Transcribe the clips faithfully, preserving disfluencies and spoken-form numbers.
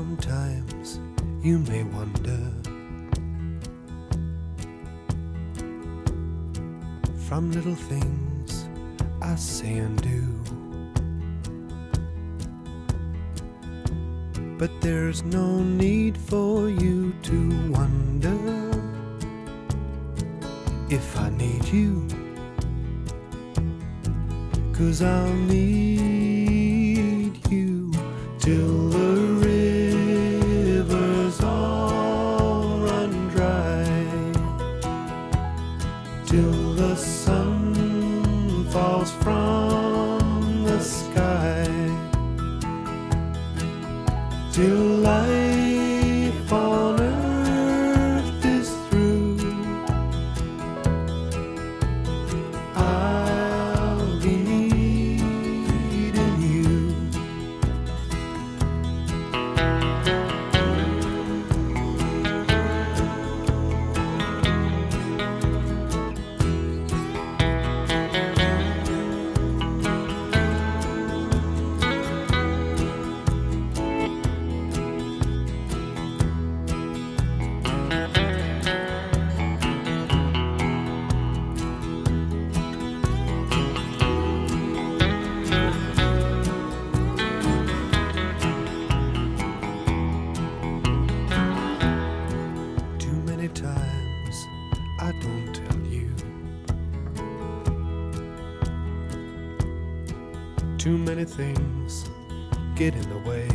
Sometimes you may wonder from little things I say and do, but there's no need for you to wonder if I need you, 'cause I'll need you till the rivers all run dry, till the sun falls from the sky, till life on earth is through. I'll be needing you. Times I don't tell you, too many things get in the way,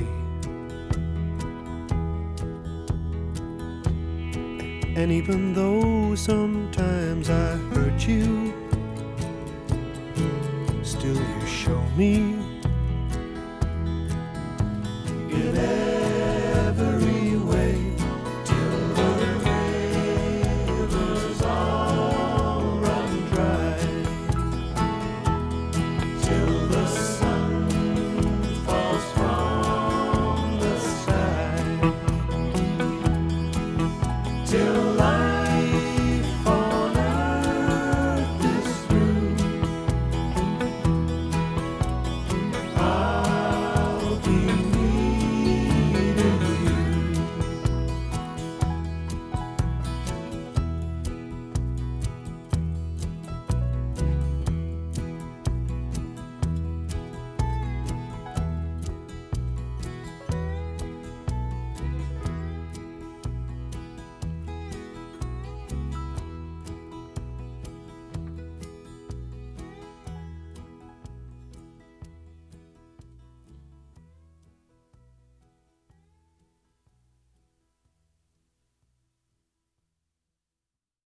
and even though sometimes I hurt you, still you show me